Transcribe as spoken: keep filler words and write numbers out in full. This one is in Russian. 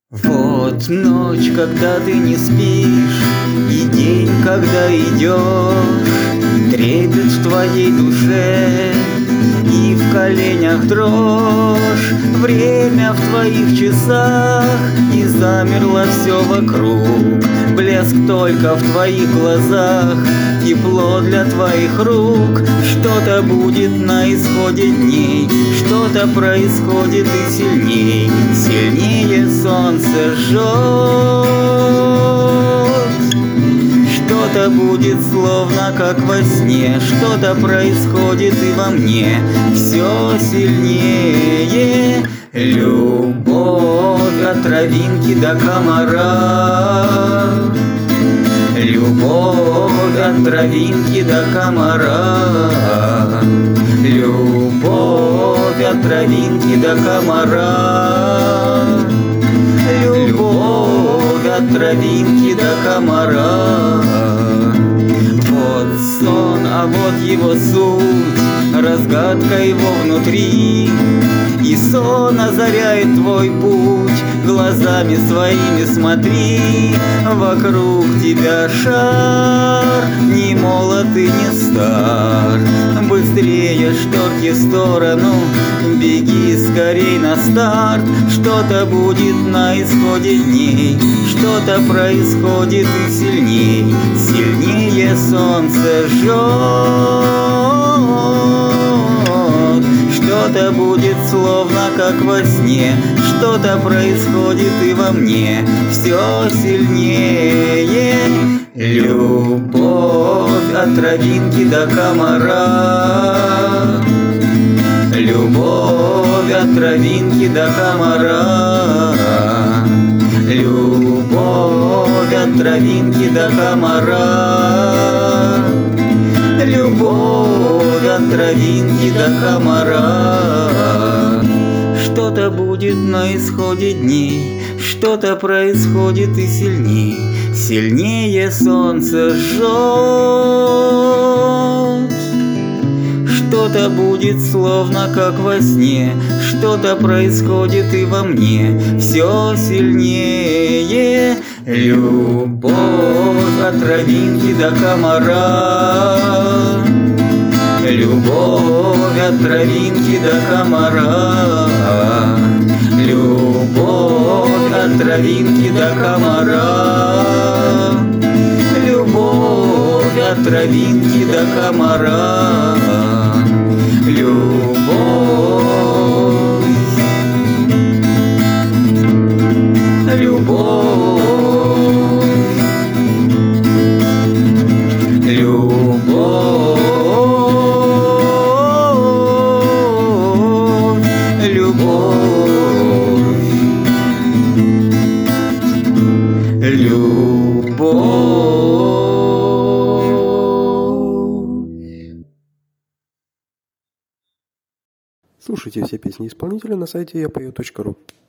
Вот ночь, когда ты не спишь, и день, когда идешь, трепет в твоей душе и в коленях дрожь. Время в твоих часах, и замерло все вокруг. Блеск только в твоих глазах, тепло для твоих рук. Что-то будет на исходе дней, что-то происходит и сильней. Сильнее солнце жжет. Что-то будет словно как во сне, что-то происходит и во мне. Все сильнее. Любовь от травинки до комара. Любовь от травинки до комара. Любовь от травинки до комара. Любовь от травинки до комара. Вот сон, а вот его суть, разгадка его внутри. И сон озаряет твой путь, глазами своими смотри. Вокруг тебя шар, не молод и не стар. Быстрее шторки в сторону, беги скорей на старт. Что-то будет на исходе дней, что-то происходит и сильней. Сильнее солнце жжет. Что-то будет словно как во сне, что-то происходит и во мне. Все сильнее. Любовь от травинки до комара. Любовь от травинки до комара. Любовь от травинки до комара. Любовь от травинки до комара. Что-то будет на исходе дней, что-то происходит и сильней. Сильнее солнце жжет. Что-то будет словно как во сне, что-то происходит и во мне. Все сильнее. Любовь от травинки до комара. Любовь от травинки до комара. Любовь от травинки до комара. Любовь от травинки до комара. Любовь. Любовь. Слушайте все песни исполнителя на сайте я пою точка ру.